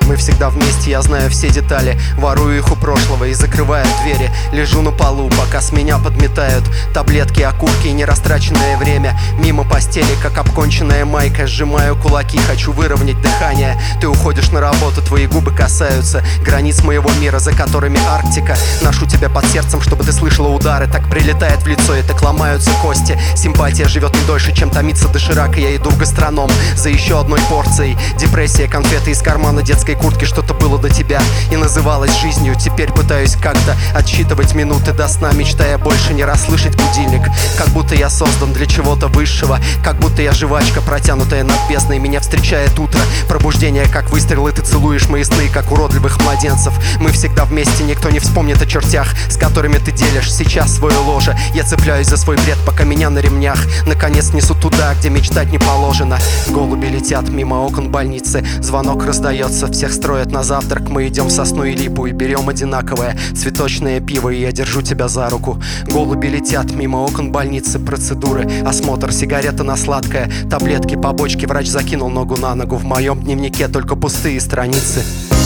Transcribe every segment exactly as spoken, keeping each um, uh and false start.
Мы всегда вместе, я знаю все детали. Ворую их у прошлого и закрываю двери. Лежу на полу, пока с меня подметают таблетки, окурки и нерастраченное время. Мимо постели, как обконченная майка. Сжимаю кулаки, хочу выровнять дыхание. Ты уходишь на работу, твои губы касаются границ моего мира, за которыми Арктика. Ношу тебя под сердцем, чтобы ты слышала удары. Так прилетает в лицо, и так ломаются кости. Симпатия живет не дольше, чем томится доширак. И я иду в гастроном за еще одной порцией. Депрессия, конфеты из кармана детской куртки. Что-то было до тебя и называлось жизнью. Теперь пытаюсь как-то отсчитывать минуты до сна, мечтая больше не расслышать будильник. Как будто я создан для чего-то высшего. Как будто я жвачка, протянутая над бездной. Меня встречает утро, пробуждение, как выстрел. И ты целуешь мои сны, как уродливых младенцев. Мы всегда вместе, никто не вспомнит о чертях, с которыми ты делишь сейчас свое ложе. Я цепляюсь за свой бред, пока меня на ремнях наконец несут туда, где мечтать не положено. Голуби летят мимо окон больницы. Звонок раздается, всех строят на завтрак. Мы идем в сосну и липу и берем одинаковое цветочное пиво, и я держу тебя за руку. Голуби летят мимо окон больницы. Процедуры, осмотр, сигарета на сладкое, таблетки, побочки. Врач закинул ногу на ногу. В моем дневнике только пустые страницы.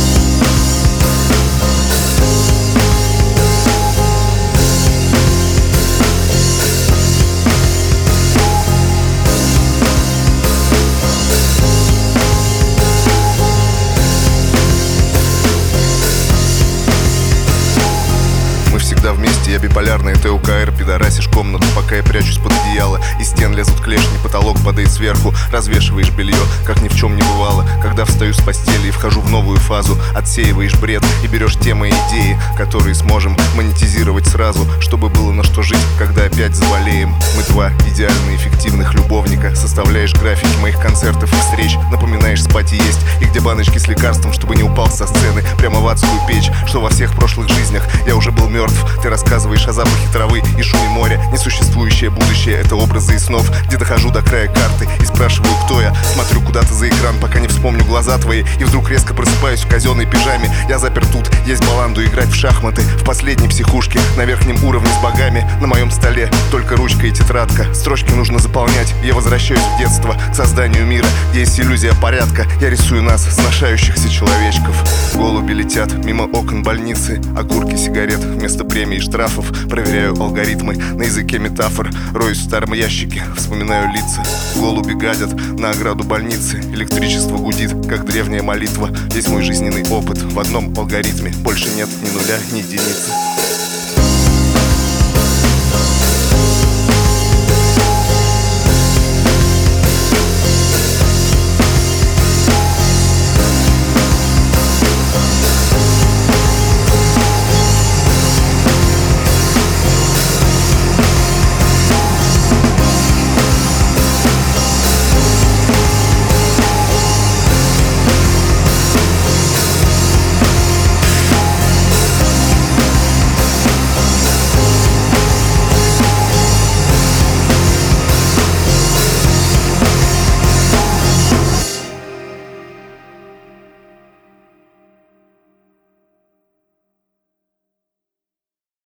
Всегда вместе, я биполярный, ты УКР, пидорасишь комнату, пока я прячусь под одеяло. Из стен лезут клешни, потолок падает сверху. Развешиваешь белье, как ни в чем не бывало. Когда встаю с постели и вхожу в новую фазу, отсеиваешь бред и берешь темы и идеи, которые сможем монетизировать сразу, чтобы было на что жить, когда опять заболеем. Мы два идеально эффективных любовника. Составляешь графики моих концертов и встреч, напоминаешь спать и есть, и где баночки с лекарством, чтобы не упал со сцены прямо в адскую печь. Что во всех прошлых жизнях я уже был мертв. Ты рассказываешь о запахе травы и шуме моря. Несуществующее будущее — это образы из снов, где дохожу до края карты и спрашиваю, кто я. Смотрю куда-то за экран, пока не вспомню глаза твои, и вдруг резко просыпаюсь в казенной пижаме. Я запер тут, есть баланду играть в шахматы в последней психушке на верхнем уровне с богами. На моем столе только ручка и тетрадка. Строчки нужно заполнять. Я возвращаюсь в детство, к созданию мира, где есть иллюзия порядка. Я рисую нас, сношающихся человечков. Голуби летят мимо окон больницы. Окурки сигарет вместо премий и штрафов. Проверяю алгоритмы на языке метафор. Роюсь в старом ящике, вспоминаю лица. Голуби гадят на ограду больницы. Электричество гудит, как древняя молитва. Весь мой жизненный опыт в одном алгоритме. Больше нет ни нуля, ни единицы.